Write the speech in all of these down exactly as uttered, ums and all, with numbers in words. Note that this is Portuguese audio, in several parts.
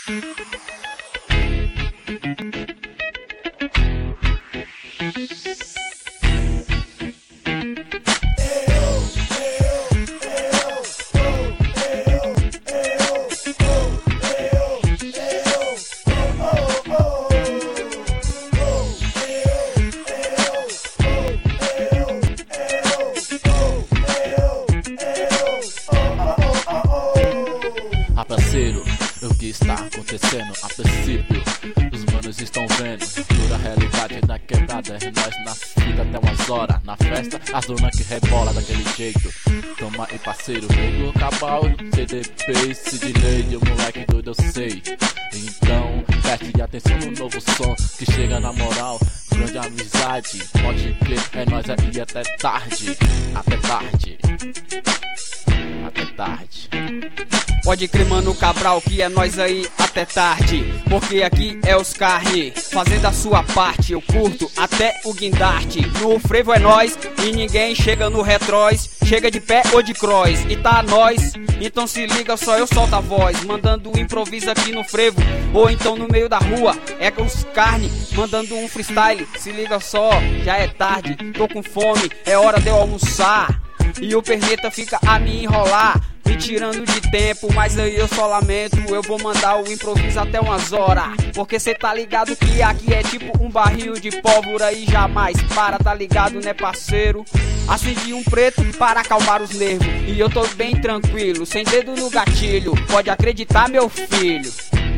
Parceiro, o que está acontecendo? A princípio, os manos estão vendo toda a realidade da quebrada. É nós na fita até umas horas. Na festa, as dona que rebola daquele jeito. Toma aí, parceiro, pegou o cabal, C D P, Sid Lady, o moleque doido eu sei. Então, preste atenção no novo som que chega na moral. Grande amizade, pode crer, é nós aí até tarde. Até tarde. Até tarde. Pode crer, mano, Cabral, que é nós aí até tarde. Porque aqui é os carne, fazendo a sua parte. Eu curto até o guindarte. No frevo é nós e ninguém chega no retróis. Chega de pé ou de cross, e tá nós. Então se liga, só eu solto a voz, mandando um improviso aqui no frevo. Ou então no meio da rua, é com os carne, mandando um freestyle. Se liga só, já é tarde, tô com fome, é hora de eu almoçar. E o perneta fica a me enrolar, me tirando de tempo, mas aí eu só lamento. Eu vou mandar o improviso até umas horas, porque cê tá ligado que aqui é tipo um barril de pólvora e jamais para, tá ligado, né, parceiro? Acendi um preto para acalmar os nervos e eu tô bem tranquilo, sem dedo no gatilho, pode acreditar, meu filho.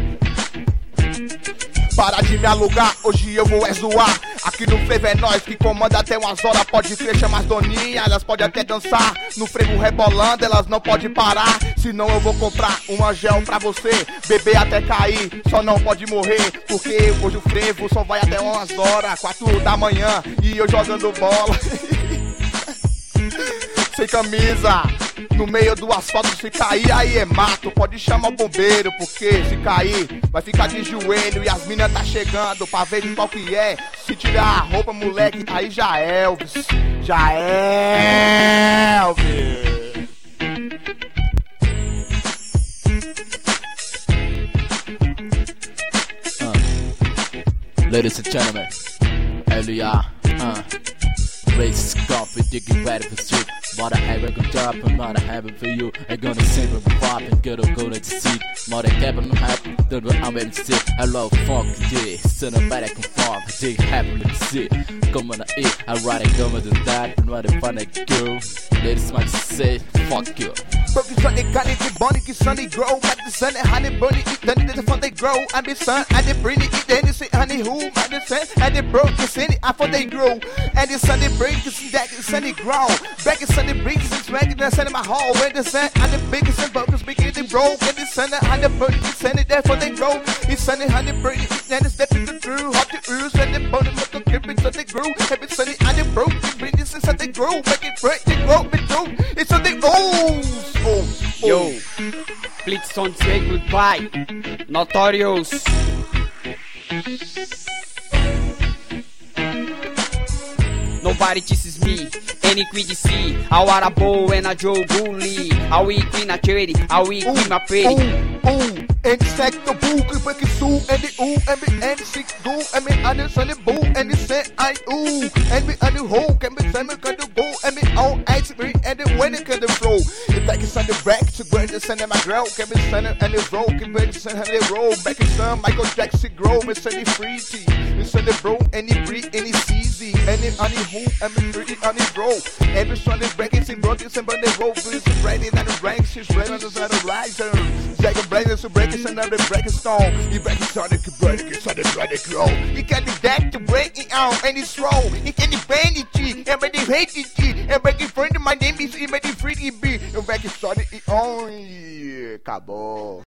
Para de me alugar, hoje eu vou é zoar. Aqui no frevo é nós que comanda até umas horas. Pode crer, chama as doninhas, elas podem até dançar. No frevo rebolando, elas não podem parar. Senão eu vou comprar um angel pra você beber até cair, só não pode morrer. Porque hoje o frevo só vai até umas horas, quatro da manhã, e eu jogando bola sem camisa, no meio do asfalto. Se cair aí é mato, pode chamar o bombeiro, porque se cair vai ficar de joelho. E as minas tá chegando pra ver de qual que é. Se tirar a roupa, moleque, aí já é Elvis. Já é Elvis. uh. Ladies and gentlemen, L A uh. Race coffee, digging ready for street. Mother have a good job, and mother have it for you. I'm gonna sing with pop and get a go to see. Mother have a happy, don't know I'm ready to see. I love funk, yeah, son of a can farm, dig happy to see. Come on, eat, I ride it, come to that, and what a funny girl. Ladies might say, fuck you. Porque Sunday got it, the bunny, que Sunday grow. But the sun and honey bunny, it done it, the fun they grow. And the sun, and the bring it, then you say honey who, and the sun, and the broke, the sin, I thought they grow. And the Sunday break, the that the Sunday grow. Back in Sunday breaks, it's ready, the sun in my hall. When the sun, and the biggest and buckles, begin to grow. And the sun, and the bunny, the sun, therefore they grow. It's Sunday, honey break, then it's stepping the through. Hot the ooze, and the bunny, look at the so they grew. Every Sunday, and the broke, the bring this, and so they grow. Make it break, they grow, but through. It's so they oh, oh. Yo, please don't say goodbye, Notorious. Nobody teaches me, any quid see. Our Arabo and a Joe Bully. Our week in a charity, our week in my pay. Ooh, ooh, and stack the boo, can break it soon, and the ooh, and the and six go, and the other sunny boo, and the set I ooh, and the other hole, can be summer got to go, and the all ice green, and the winner can the flow. If back is on the back, to grab the sun and my girl, can be sunny, and the roll, can be the sun and the roll, back in sun, Michael Jackson grow, and sunny free tea, and sunny bro, and he breathe, and he sees and the honey who, and the pretty honey roll. Every Sunday breakings and broken, and but they roll, but it's ready, and the ranks, she's ready, and the other riser. Jacob Breakers, so break it, and the breaking stone. He break it, on the break it, so the break it grow. He can be back to break it out, and it's roll. He can be bandy G, and but they hate it G, and break it friend, my name is, and but they free B, and break it, so it on, acabou.